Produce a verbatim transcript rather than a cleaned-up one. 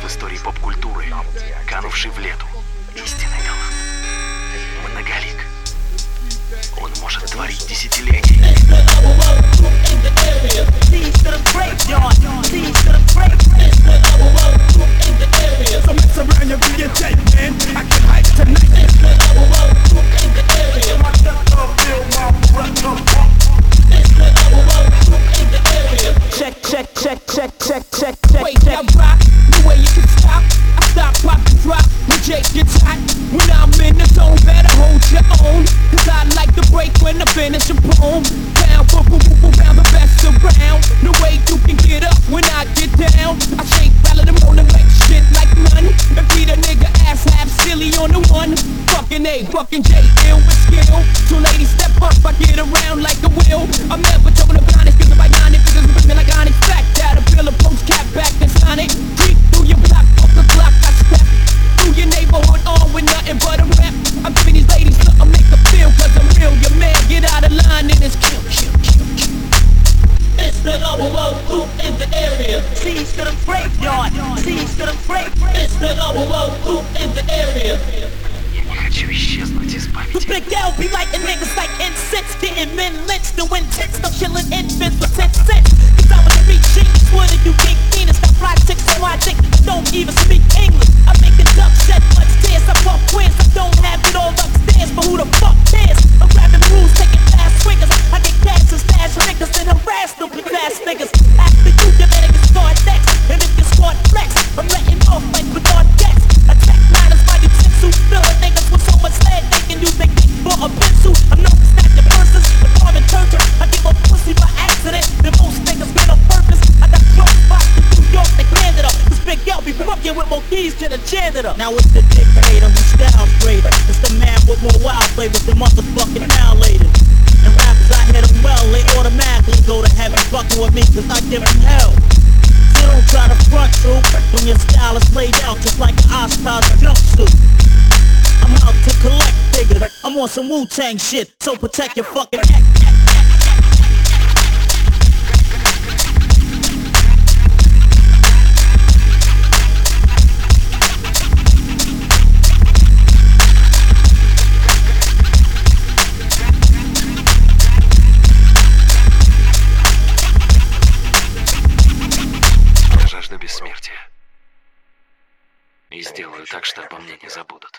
в истории поп-культуры, канувший в лету. Истинный талант. Многолик. Он может творить десятилетий. Check, check, check, check, check, check, check. Wait, I rock the way you can stop. I stop, pop, and drop when Jake gets hot. When I'm in the zone, better hold your own. Cause I like to break when I finish a poem. Pound, boom, boom, boom, boom, pound the best around. No way you can get up when I get down. I shake, rattle them on the make shit like none. And beat a nigga ass half silly on the one. Fucking A, fucking J, ill with skill. So ladies step up, I get around like a wheel. I'm never talking about honest, cause I'm bionic. Because I'm bringing like Onyx back. Out a bill of post cap back and sign it. Creep through your block, off the clock, I step through your neighborhood on with nothing but a rap. I'm giving these ladies something make them feel, cause I'm real. Your man, get out of line and it's kill, kill, kill, kill. It's the double O group in the area. Seize to the graveyard. Seize to the graveyard. It's the double O group in the area. Я не хочу исчезнуть из The памяти. big L be lighting niggas like incense. Getting men lynched, doing tits, no killing infants for ten cents. Cause I was a big genius, what did you think? Venus, got fly chicks, so I think don't even speak English. I make a duck shed much tears. I fuck queens, I don't have it all upstairs, but who the fuck cares? I'm grabbing rules, taking fast swingers. I get cash and stash niggas and harass stupid fast niggas. After you, the man can start next. And if you start flex, I'm letting off like with on decks. Attack liners by you tinsel, filling niggas with so much lead they can use their dick for a pencil. I'm known to snatch your purses, with arm and turtle. I give a pussy by accident, then most niggas get on purpose. I got drunk spots in New York, they canned it up. This big L be fucking with more keys to the janitor. Now it's the dictator who styles greater. It's the man with more wild flavors than motherfucking annihilators. And rappers, I hit them well, they automatically go to heaven fucking with me cause I give them hell. So don't try to front troop when your style is laid out just like an Oshkosh jumpsuit. I'm out to collect figures, I'm on some Wu-Tang shit, so protect your fucking neck. Я жажду бессмертия. И сделаю так, что обо мне не забудут.